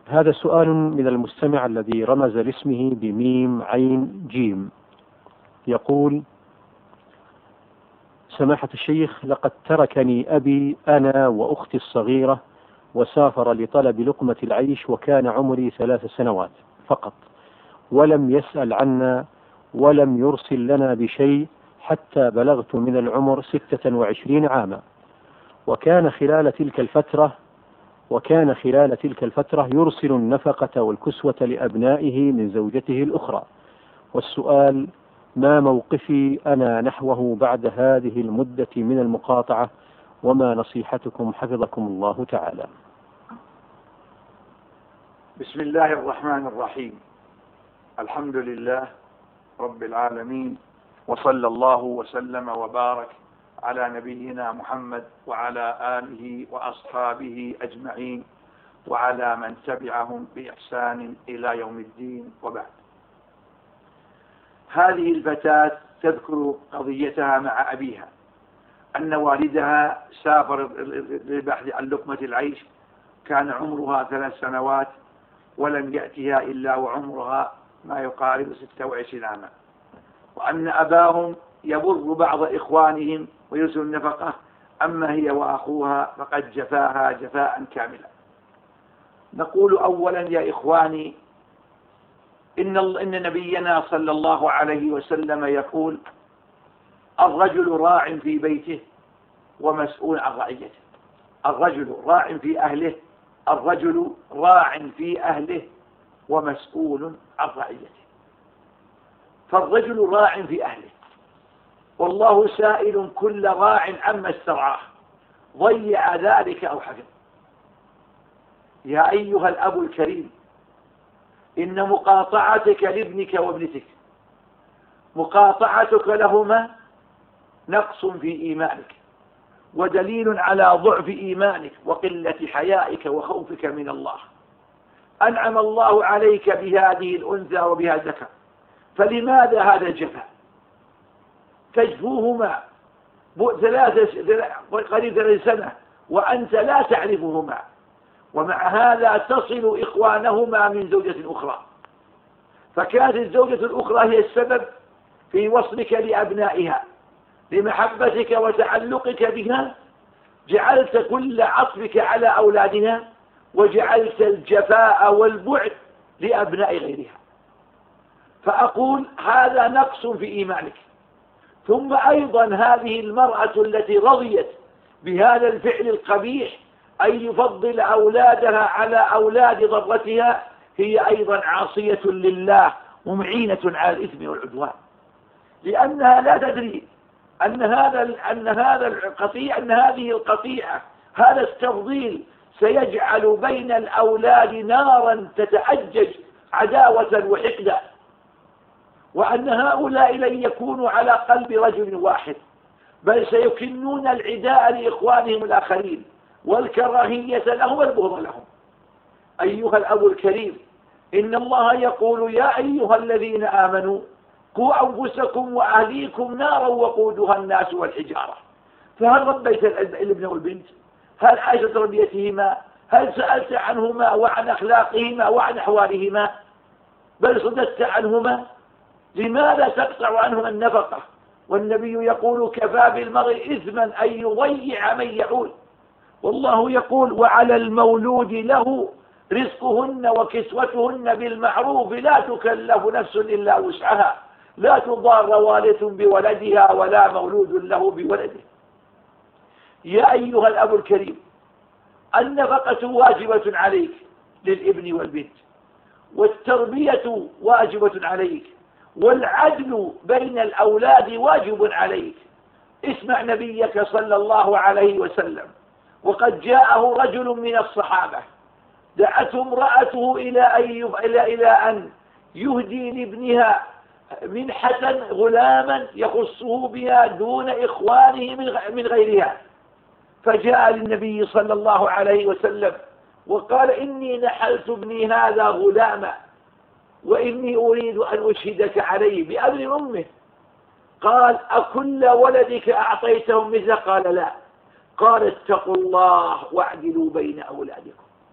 هذا سؤال من المستمع الذي رمز لاسمه بميم عين جيم. يقول: سماحة الشيخ، لقد تركني أبي أنا وأختي الصغيرة وسافر لطلب لقمة العيش، وكان عمري 3 سنوات فقط، ولم يسأل عنا ولم يرسل لنا بشيء حتى بلغت من العمر 26 عاما. وكان خلال تلك الفترة يرسل النفقة والكسوة لأبنائه من زوجته الأخرى. والسؤال: ما موقفي أنا نحوه بعد هذه المدة من المقاطعة، وما نصيحتكم حفظكم الله تعالى؟ بسم الله الرحمن الرحيم. الحمد لله رب العالمين، وصلى الله وسلم وبارك على نبينا محمد وعلى آله وأصحابه أجمعين، وعلى من تبعهم بإحسان إلى يوم الدين، وبعد. هذه الفتاة تذكر قضيتها مع أبيها، أن والدها سافر للبحث عن لقمة العيش، كان عمرها 3 سنوات، ولم يأتها إلا وعمرها ما يقارب 26 عاما، وأن أباهم يبر بعض إخوانهم ويرسل النفقة، أما هي وأخوها فقد جفاها جفاء كاملا. نقول أولا يا إخواني، إن نبينا صلى الله عليه وسلم يقول: الرجل راع في بيته ومسؤول عن رعيته. الرجل راع في أهله، الرجل راع في أهله ومسؤول عن رعيته. فالرجل راع في أهله، والله سائل كل راع عما استرعاه، ضيع ذلك أو حفظ. يا أيها الأب الكريم، إن مقاطعتك لابنك وابنتك، مقاطعتك لهما نقص في إيمانك، ودليل على ضعف إيمانك وقلة حيائك وخوفك من الله. أنعم الله عليك بهذه الأنثى وبها الذكر، فلماذا هذا الجفاء؟ تجفوهما قريب 3 سنة وأنت لا تعرفهما، ومع هذا تصل إخوانهما من زوجة أخرى، فكانت الزوجة الأخرى هي السبب في وصلك لأبنائها. لمحبتك وتعلقك بها جعلت كل عطفك على أولادها، وجعلت الجفاء والبعد لأبناء غيرها. فأقول هذا نقص في إيمانك. ثم أيضا هذه المرأة التي رضيت بهذا الفعل القبيح أن يفضل أولادها على أولاد ضرتها، هي أيضا عاصية لله ومعينة على الإثم والعدوان، لأنها لا تدري أن هذه القطيعة، هذا التفضيل سيجعل بين الأولاد نارا تتأجج عداوة وحقدا، وأن هؤلاء لن يكونوا على قلب رجل واحد، بل سيكنون العداء لإخوانهم الآخرين والكراهية لهم والبغض لهم. أيها الأب الكريم، إن الله يقول: يا أيها الذين آمنوا قوا أنفسكم وأهليكم نارا وقودها الناس والحجارة. فهل ربيت الابن والبنت؟ هل عايشت تربيتهما؟ هل سألت عنهما وعن أخلاقهما وعن أحوالهما؟ بل صددت عنهما. لماذا تقطع عنهما النفقة؟ والنبي يقول: كفى بالمرء إثما أن يضيع من يعول. والله يقول: وعلى المولود له رزقهن وكسوتهن بالمعروف، لا تكلف نفس إلا وسعها، لا تضار والدة بولدها ولا مولود له بولده. يا أيها الأب الكريم، النفقة واجبة عليك للابن والبنت، والتربية واجبة عليك، والعدل بين الأولاد واجب عليك. اسمع نبيك صلى الله عليه وسلم، وقد جاءه رجل من الصحابة دعته امرأته إلى أن يهدي لابنها منحة غلاما يخصه بها دون إخوانه من غيرها، فجاء للنبي صلى الله عليه وسلم وقال: إني نحلت ابني هذا غلاما، وإني أريد أن أشهدك عليه بأمر أمه. قال: أكل ولدك أعطيتهم مثل؟ قال: لا. قال: اتقوا الله واعدلوا بين أولادكم.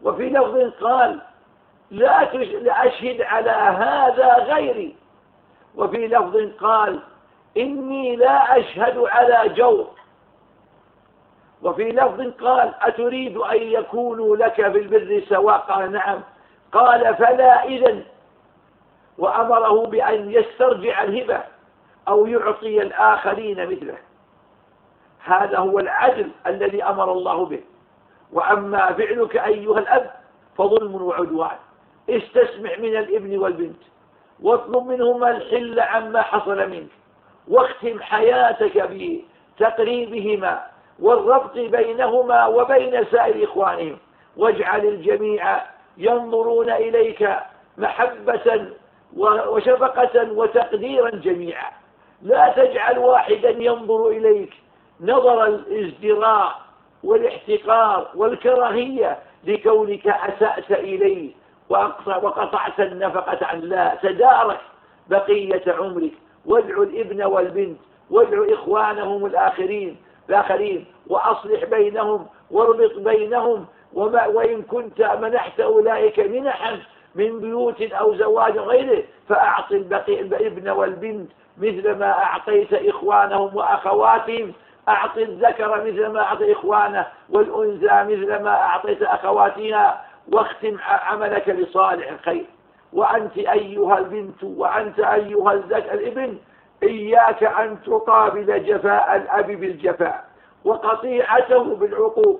وفي لفظ قال لا أشهد على هذا غيري، وفي لفظ قال إني لا أشهد على جور، وفي لفظ قال أتريد أن يكونوا لك في البر سواء؟ قال نعم. قال فلا إذن، وأمره بأن يسترجع الهبة أو يعطي الآخرين مثله. هذا هو العدل الذي أمر الله به. وأما فعلك أيها الأب فظلم وعدوان. استسمع من الابن والبنت، واطلب منهما الحل عما حصل منك، واختم حياتك بتقريبهما والربط بينهما وبين سائر إخوانهم، واجعل الجميع ينظرون إليك محبة وشفقة وتقديرا جميعا. لا تجعل واحدا ينظر إليك نظر الازدراء والاحتقار والكراهية لكونك أسأت إليه وقطعت النفقة عن. لا، تدارك بقية عمرك، وادعو الابن والبنت، وادعو إخوانهم الآخرين وأصلح بينهم واربط بينهم. وإن كنت منحت أولئك منحا من بيوت أو زواج غيره فأعط الابن والبنت مثل ما أعطيت إخوانهم وأخواتهم. أعط الذكر مثل ما أعطي إخوانه، والأنثى مثل ما أعطيت أخواتها، واختم عملك لصالح الخير. وأنت أيها البنت وأنت أيها الابن إياك أن تقابل جفاء الأب بالجفاء وقطيعته بالعقوق.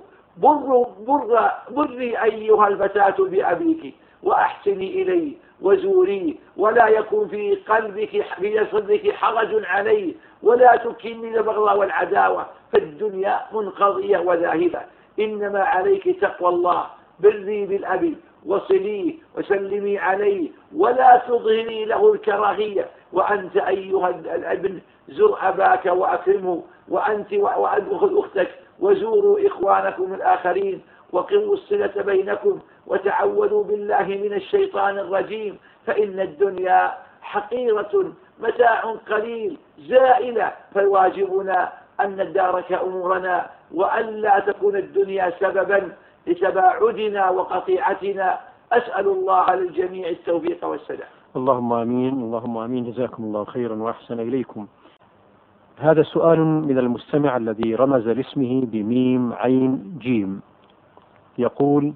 بري أيها الفتاة بأبيك وأحسني إليه وزوريه، ولا يكون في صدرك حرج عليه، ولا تكن البغضاء والعداوة، فالدنيا منقضية وذاهبة. إنما عليك تقوى الله. بري بالأب وصليه وسلمي عليه، ولا تظهري له الكراهية. وأنت أيها الابن زر أباك وأكرمه، وأدخل أختك وزوروا إخوانكم الآخرين، وقووا الصلة بينكم، وتعوذوا بالله من الشيطان الرجيم. فإن الدنيا حقيرة، متاع قليل، زائلة، فواجبنا أن ندارك أمورنا، وألا تكون الدنيا سببا لتباعدنا وقطيعتنا. أسأل الله للجميع التوفيق والسداد. اللهم آمين، اللهم آمين. جزاكم الله خيرا وأحسن إليكم. هذا سؤال من المستمع الذي رمز لاسمه بميم عين جيم، يقول: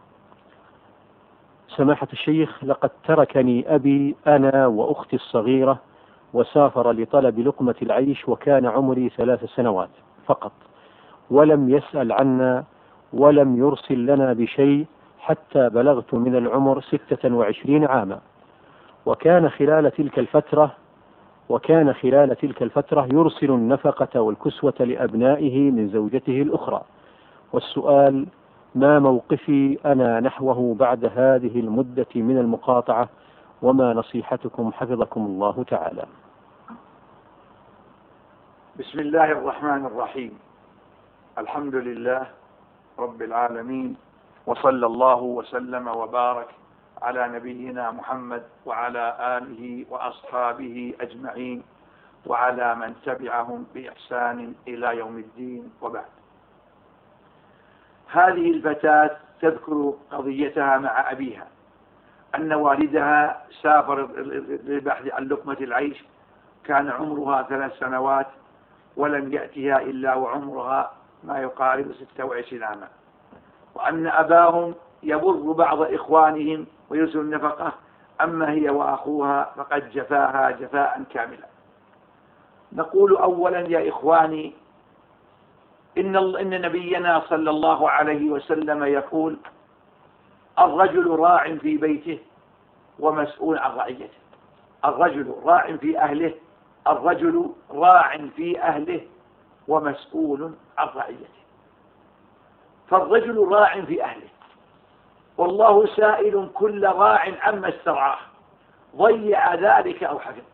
سماحة الشيخ، لقد تركني أبي أنا وأختي الصغيرة وسافر لطلب لقمة العيش، وكان عمري 3 سنوات فقط، ولم يسأل عنا ولم يرسل لنا بشيء حتى بلغت من العمر 26 عاما. وكان خلال تلك الفترة يرسل النفقة والكسوة لأبنائه من زوجته الأخرى. والسؤال: ما موقفي أنا نحوه بعد هذه المدة من المقاطعة، وما نصيحتكم حفظكم الله تعالى؟ بسم الله الرحمن الرحيم. الحمد لله رب العالمين، وصلى الله وسلم وبارك على نبينا محمد وعلى آله وأصحابه أجمعين، وعلى من تبعهم بإحسان إلى يوم الدين، وبعد. هذه الفتاة تذكر قضيتها مع أبيها، أن والدها سافر للبحث عن لقمة العيش، كان عمرها 3 سنوات، ولم يأتها إلا وعمرها ما يقارب 26 عاما، وأن أباهم يبر بعض إخوانهم ويرسل النفقة، أما هي وأخوها فقد جفاها جفاء كاملا. نقول أولا يا إخواني، إن نبينا صلى الله عليه وسلم يقول: الرجل راع في بيته ومسؤول عن رعيته. الرجل راع في أهله، الرجل راع في أهله ومسؤول عن رعيته. فالرجل راع في أهله، والله سائل كل راع عما استرعاه، ضيع ذلك أو حفظ.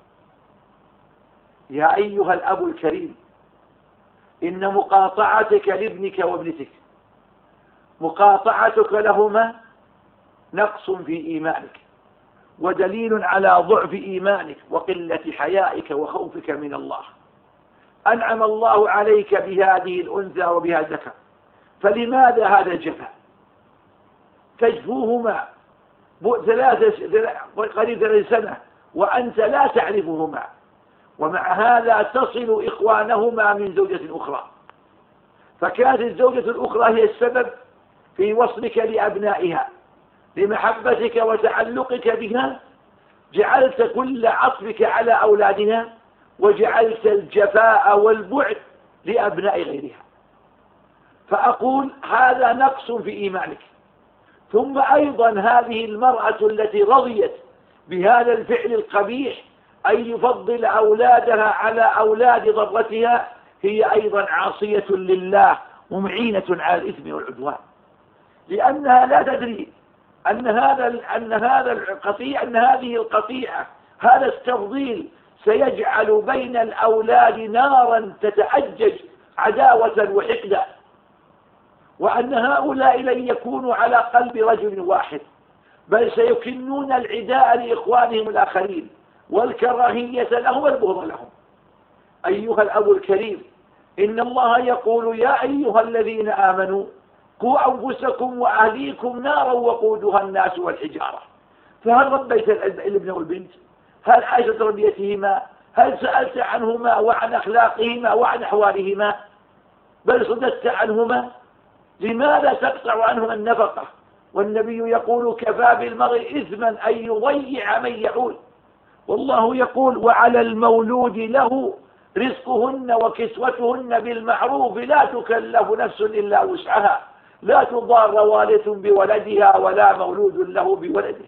يا أيها الأب الكريم، إن مقاطعتك لابنك وابنتك، مقاطعتك لهما نقص في إيمانك، ودليل على ضعف إيمانك وقلة حيائك وخوفك من الله. أنعم الله عليك بهذه الأنثى وبها الذكر، فلماذا هذا الجفاء؟ تجفوهما قريب 3 سنة وأنت لا تعرفهما، ومع هذا تصل إخوانهما من زوجة أخرى، فكانت الزوجة الأخرى هي السبب في وصلك لأبنائها، لمحبتك وتعلقك بها جعلت كل عطفك على أولادها، وجعلت الجفاء والبعد لأبناء غيرها. فأقول هذا نقص في إيمانك. ثم أيضا هذه المرأة التي رضيت بهذا الفعل القبيح أن يفضل أولادها على أولاد ضرتها هي أيضا عاصية لله ومعينة على الإثم والعدوان، لأنها لا تدري أن هذه القطيعة هذا التفضيل سيجعل بين الأولاد نارا تتأجج عداوة وحقدا، وأن هؤلاء لن يكونوا على قلب رجل واحد، بل سيكنون العداء لإخوانهم الآخرين والكراهية لهم والبغض لهم. أيها الأب الكريم، إن الله يقول يا أيها الذين آمنوا قوا أنفسكم وأهليكم نارا وقودها الناس والحجارة. فهل ربيت الابن والبنت؟ هل عاشت تربيتهما؟ هل سألت عنهما وعن أخلاقهما وعن أحوالهما؟ بل صددت عنهما. لماذا تقطع عنهما النفقة؟ والنبي يقول كفى بالمرء إثما أن يضيع من يعول. والله يقول وعلى المولود له رزقهن وكسوتهن بالمعروف لا تكلف نفس إلا وسعها لا تضار والدة بولدها ولا مولود له بولده.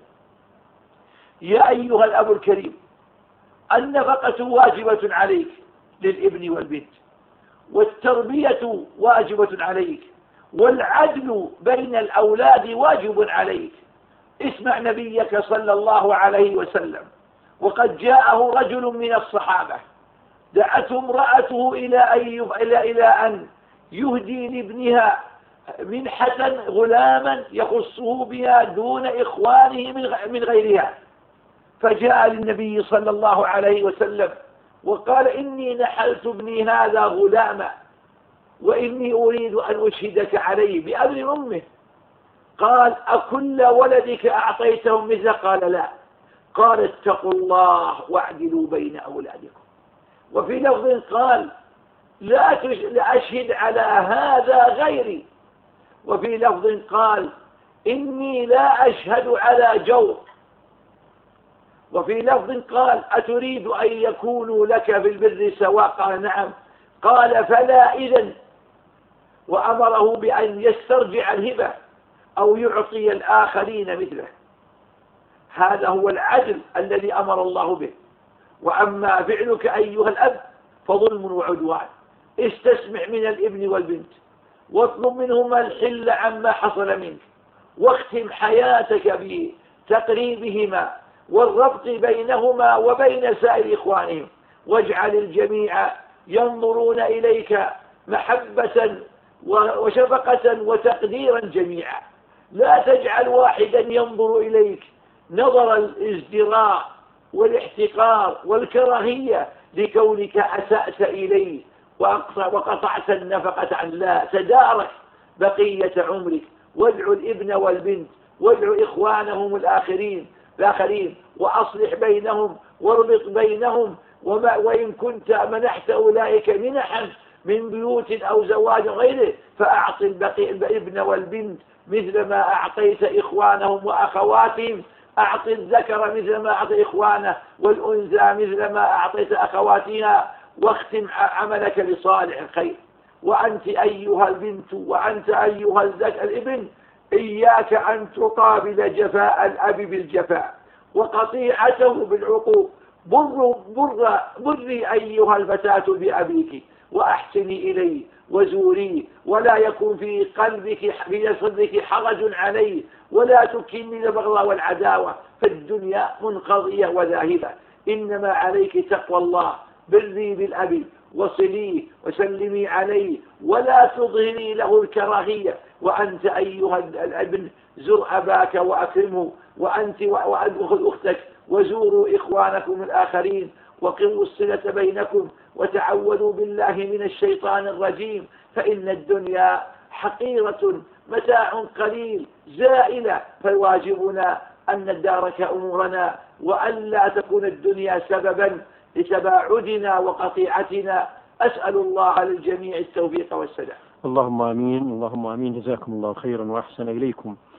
يا أيها الأب الكريم، النفقة واجبة عليك للابن والبنت، والتربية واجبة عليك، والعدل بين الأولاد واجب عليك. اسمع نبيك صلى الله عليه وسلم وقد جاءه رجل من الصحابة دعته امرأته إلى أن يهدي لابنها منحة غلاما يخصه بها دون إخوانه من غيرها، فجاء للنبي صلى الله عليه وسلم وقال إني نحلت ابني هذا غلاما وإني أريد أن أشهدك عليه بأمر أمه. قال أكل ولدك أعطيتهم مثله؟ قال لا. قال اتقوا الله واعدلوا بين أولادكم. وفي لفظ قال لا أشهد على هذا غيري. وفي لفظ قال إني لا أشهد على جور. وفي لفظ قال أتريد أن يكونوا لك في البر سواء؟ قال نعم. قال فلا إذن، وأمره بأن يسترجع الهبة أو يعطي الآخرين مثله. هذا هو العدل الذي أمر الله به. وأما فعلك أيها الأب فظلم وعدوان. استسمع من الابن والبنت واطلب منهما الحل عما حصل منك، واختم حياتك بتقريبهما والربط بينهما وبين سائر إخوانهم، واجعل الجميع ينظرون إليك محبة وشفقة وتقديرا جميعا. لا تجعل واحدا ينظر إليك نظر الازدراء والاحتقار والكراهية لكونك أسأت إليه وقطعت النفقة عن لا. تدارك بقية عمرك، وادعو الابن والبنت، وادعو إخوانهم الآخرين وأصلح بينهم واربط بينهم. وإن كنت منحت أولئك منحا من بيوت أو زواج غيره فأعط الابن والبنت مثل ما أعطيت إخوانهم وأخواتهم. أعط الذكر مثل ما أعطي إخوانه، والأنثى مثل ما أعطيت أخواتها، واختم عملك لصالح الخير. وأنت أيها البنت وأنت أيها الابن إياك أن تقابل جفاء الأب بالجفاء وقطيعته بالعقوق. بري أيها الفتاة بأبيك وأحسني إليه وزوريه، ولا يكن في قلبك في صدرك حرج عليه، ولا تكني البغضاء والعداوة، فالدنيا منقضية وذاهبة. إنما عليك تقوى الله. بري بالأب وصليه وسلمي عليه ولا تظهري له الكراهية. وأنت أيها الابن زر أباك وأكرمه، وأنت وأخذ أختك وزوروا إخوانكم الآخرين، وقووا الصلة بينكم، وتعوذوا بالله من الشيطان الرجيم، فإن الدنيا حقيرة متاع قليل زائلة، فواجبنا أن ندارك أمورنا وأن لا تكون الدنيا سببا لتباعدنا وقطيعتنا. أسأل الله للجميع التوفيق والسداد. اللهم آمين، اللهم آمين. جزاكم الله خيرا وأحسن إليكم.